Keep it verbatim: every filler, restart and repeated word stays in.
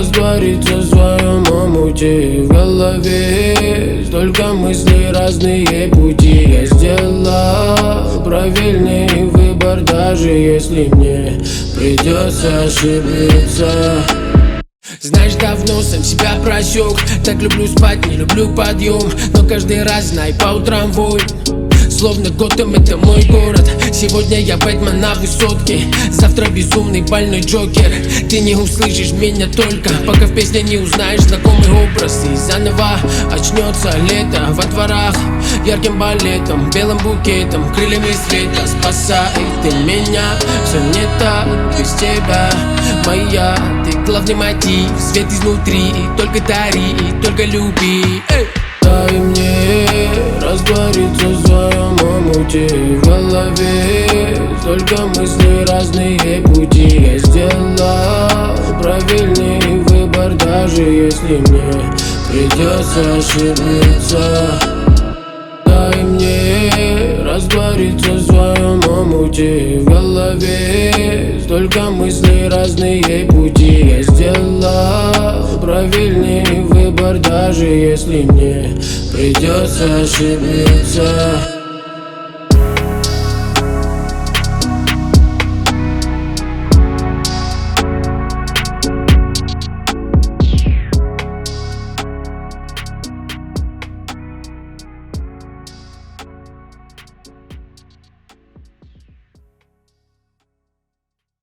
раствориться в своем омуте. В голове столько мыслей, разные пути. Я сделал правильный выбор, даже если мне придется ошибиться. Знаешь, давно сам себя просек. Так люблю спать, не люблю подъем, но каждый раз, знай, по утрам вой. Словно Готэм — это мой город. Сегодня я Бэтмен на высотке, завтра безумный больной Джокер. Ты не услышишь меня только, пока в песне не узнаешь знакомый образ. И заново очнется лето во дворах, ярким балетом, белым букетом, крыльями света. Спасай ты меня, все не так без тебя, моя. Ты главный мотив, свет изнутри, только дари, только люби. Эй! Дай мне раствориться в своем омуте. В голове столько мыслей, разные пути. Я сделал правильный выбор, даже если мне придется ошибиться. Дай мне раствориться в своем омуте. В голове столько мыслей, разные пути. Я сделал правильный выбор, даже если мне придется ошибиться.